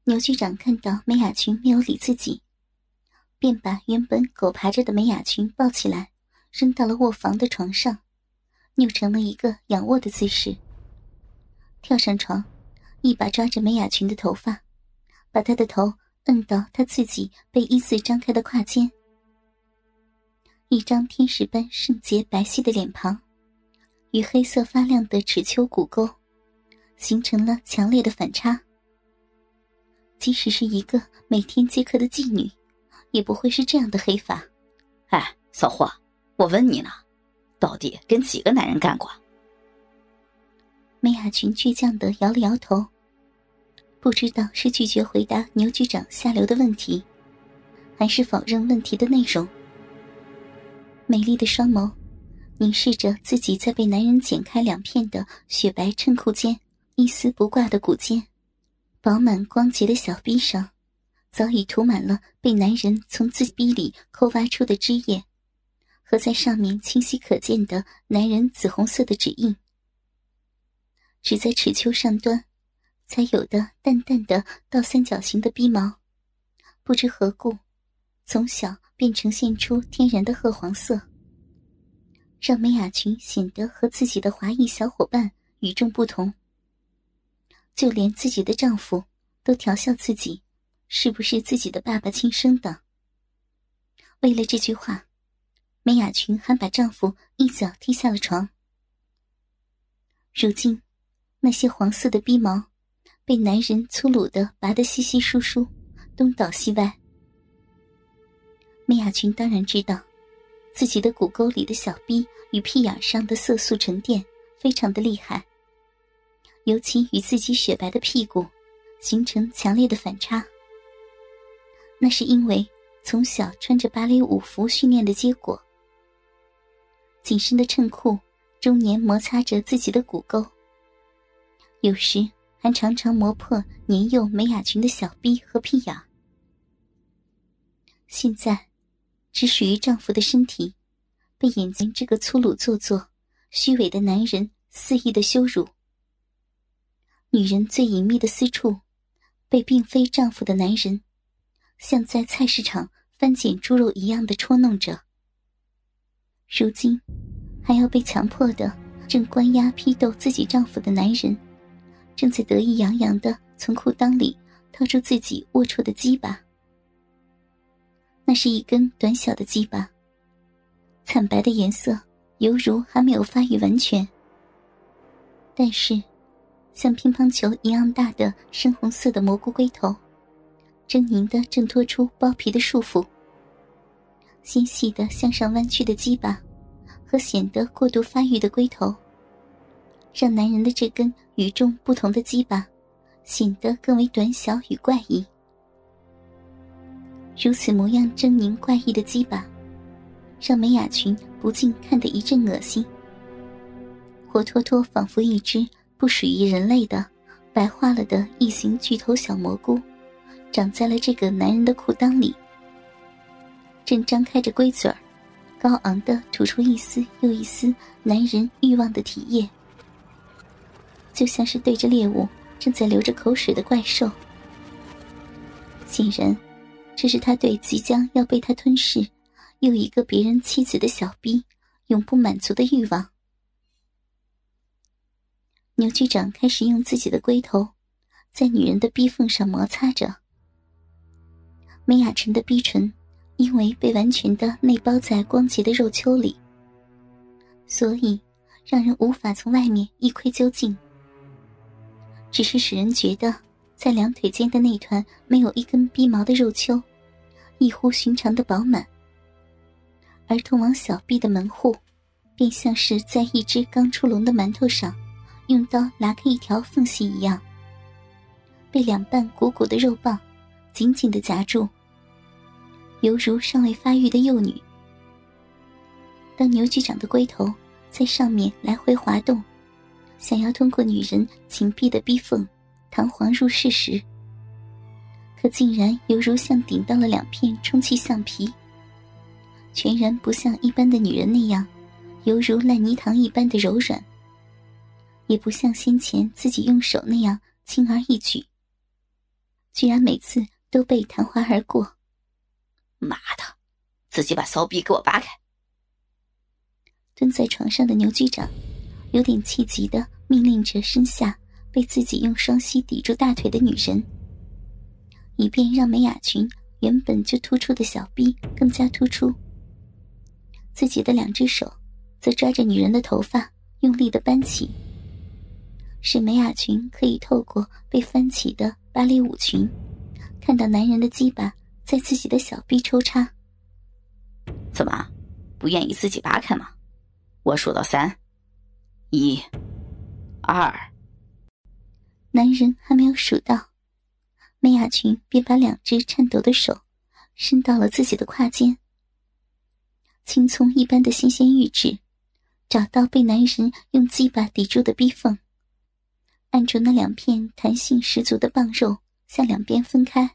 牛局长看到梅雅群没有理自己，便把原本狗爬着的梅雅群抱起来，扔到了卧房的床上，扭成了一个仰卧的姿势。跳上床，一把抓着梅雅群的头发，把她的头摁到她自己被依次张开的胯间。一张天使般圣洁白皙的脸庞与黑色发亮的齿丘骨沟形成了强烈的反差。即使是一个每天接客的妓女，也不会是这样的黑发。 哎，小霍，我问你呢，到底跟几个男人干过？ 梅雅群倔强地摇了摇头，不知道是拒绝回答牛局长下流的问题，还是否认问题的内容。美丽的双眸凝视着自己在被男人剪开2片的雪白衬裤间一丝不挂的骨间，饱满光洁的小臂上早已涂满了被男人从自己臂里抠挖出的汁液，和在上面清晰可见的男人紫红色的指印。只在齿丘上端才有的淡淡的倒三角形的逼毛，不知何故从小便呈现出天然的褐黄色，让梅雅群显得和自己的华裔小伙伴与众不同。就连自己的丈夫都调笑自己是不是自己的爸爸亲生的。为了这句话，梅雅群还把丈夫一脚踢下了床。如今那些黄色的逼毛被男人粗鲁地拔得稀稀疏疏，东倒西歪。梅雅群当然知道自己的骨沟里的小逼与屁眼上的色素沉淀非常的厉害，尤其与自己雪白的屁股形成强烈的反差。那是因为从小穿着芭蕾舞服训练的结果。紧身的衬裤终年摩擦着自己的骨沟，有时还常常磨破年幼梅雅群的小臂和屁眼。现在只属于丈夫的身体被眼前这个粗鲁做作虚伪的男人肆意的羞辱，女人最隐秘的私处被并非丈夫的男人像在菜市场翻捡猪肉一样的戳弄着，如今还要被强迫的正关押批斗自己丈夫的男人正在得意洋洋地从裤裆里掏出自己龌龊的鸡巴。那是一根短小的鸡巴，惨白的颜色犹如还没有发育完全，但是像乒乓球一样大的深红色的蘑菇龟头狰狞地挣脱出包皮的束缚，纤细的向上弯曲的鸡巴和显得过度发育的龟头，让男人的这根与众不同的鸡巴显得更为短小与怪异。如此模样狰狞怪异的鸡巴让梅雅群不禁看得一阵恶心，活脱脱仿佛一只不属于人类的白化了的异形巨头小蘑菇长在了这个男人的裤裆里，正张开着龟嘴儿高昂地吐出一丝又一丝男人欲望的体液，就像是对着猎物正在流着口水的怪兽。显然这是他对即将要被他吞噬又一个别人妻子的小逼永不满足的欲望。牛局长开始用自己的龟头在女人的逼缝上摩擦着。梅雅晨的逼唇因为被完全的内包在光洁的肉丘里，所以让人无法从外面一窥究竟，只是使人觉得在两腿间的那团没有一根逼毛的肉丘异乎寻常的饱满，而通往小臂的门户便像是在一只刚出笼的馒头上用刀拉开一条缝隙一样，被两瓣鼓鼓的肉棒紧紧地夹住，犹如尚未发育的幼女。当牛局长的龟头在上面来回滑动，想要通过女人紧闭的逼缝弹簧入室时，可竟然犹如像顶到了2片充气橡皮，全然不像一般的女人那样犹如烂泥糖一般的柔软，也不像先前自己用手那样轻而易举。 居然每次都被弹滑而过。 妈的，自己把骚逼给我扒开！ 蹲在床上的牛局长有点气急地命令着身下被自己用双膝抵住大腿的女人，以便让梅雅群原本就突出的小臂更加突出。自己的2只手则抓着女人的头发用力地扳起，使梅雅群可以透过被翻起的芭蕾舞裙看到男人的鸡巴在自己的小臂抽插。 怎么，不愿意自己扒开吗？我数到3，1、2。 男人还没有数到，梅雅群便把2只颤抖的手伸到了自己的胯间，青葱一般的新鲜玉指找到被男人用鸡巴抵住的逼缝，按住那2片弹性十足的棒肉向两边分开。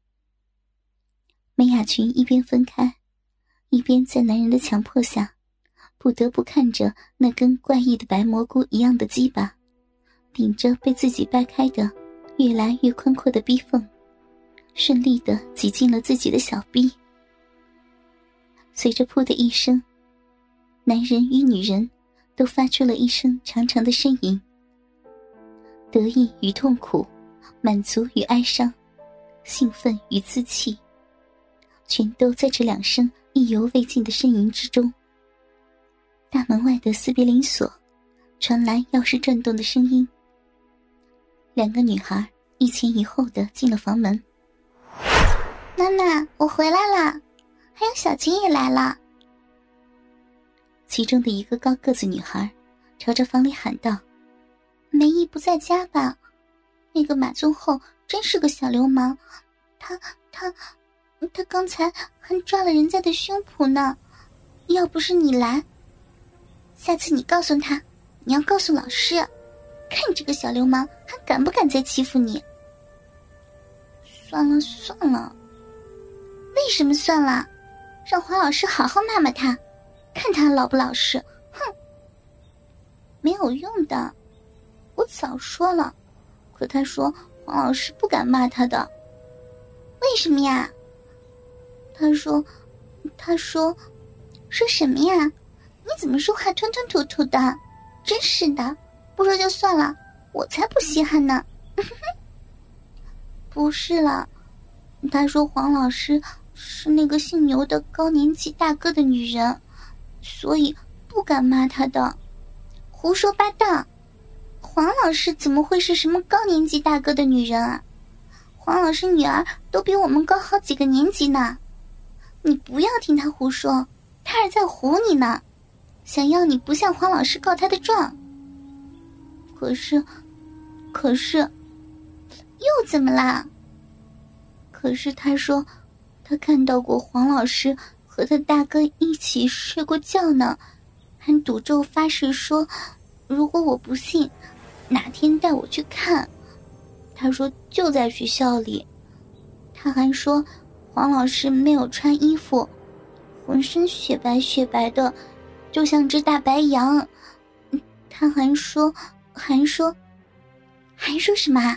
梅雅群一边分开，一边在男人的强迫下不得不看着那根怪异的白蘑菇一样的鸡巴顶着被自己掰开的越来越宽阔的逼缝，顺利地挤进了自己的小逼。随着噗的一声，男人与女人都发出了一声长长的呻吟。得意与痛苦，满足与哀伤，兴奋与自弃，全都在这2声意犹未尽的呻吟之中。大门外的撕别铃锁传来钥匙转动的声音，2个女孩一前一后的进了房门。 妈妈，我回来了，还有小琴也来了。 其中的一个高个子女孩朝着房里喊道： 梅姨不在家吧？那个马宗厚真是个小流氓，他刚才还抓了人家的胸脯呢，要不是你来，下次你告诉他，你要告诉老师，看这个小流氓还敢不敢再欺负你。算了，为什么算了？让黄老师好好骂骂他，看他老不老实。哼，没有用的，我早说了，可他说黄老师不敢骂他的。为什么呀？他说什么呀？你怎么说话吞吞吐吐的？真是的，不说就算了，我才不稀罕呢。不是了，他说黄老师是那个姓牛的高年级大哥的女人，所以不敢骂他的。胡说八道，黄老师怎么会是什么高年级大哥的女人啊？黄老师女儿都比我们高好几个年级呢。你不要听他胡说，他是在唬你呢，想要你不向黄老师告他的状。可是又怎么啦？可是他说他看到过黄老师和他大哥一起睡过觉呢，还赌咒发誓说如果我不信，哪天带我去看。他说就在学校里，他还说黄老师没有穿衣服，浑身雪白雪白的，就像只大白羊。他还说什么？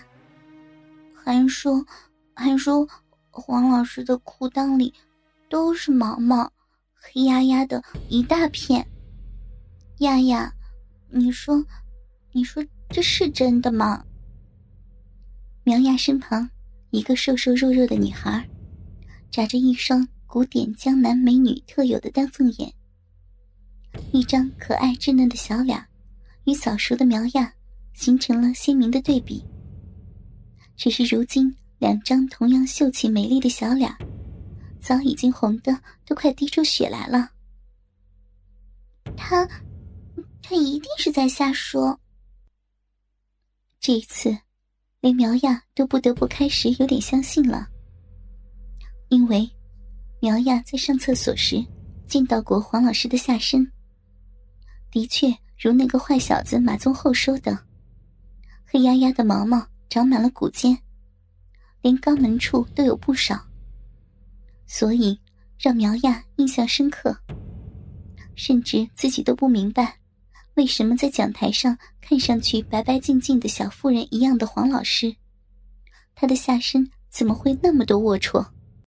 还说黄老师的裤裆里都是毛毛，黑压压的一大片。亚亚，你说这是真的吗？苗亚身旁一个瘦瘦弱弱的女孩，眨着一双古典江南美女特有的丹凤眼，一张可爱稚嫩的小脸与早熟的苗亚形成了鲜明的对比。只是如今2张同样秀气美丽的小脸早已经红得都快滴出血来了。他一定是在瞎说。这一次连苗亚都不得不开始有点相信了，因为苗亚在上厕所时见到过黄老师的下身，的确如那个坏小子马宗厚说的，黑压压的毛毛长满了骨尖，连肛门处都有不少，所以让苗亚印象深刻，甚至自己都不明白为什么在讲台上看上去白白净净的小妇人一样的黄老师，她的下身怎么会那么多龌龊？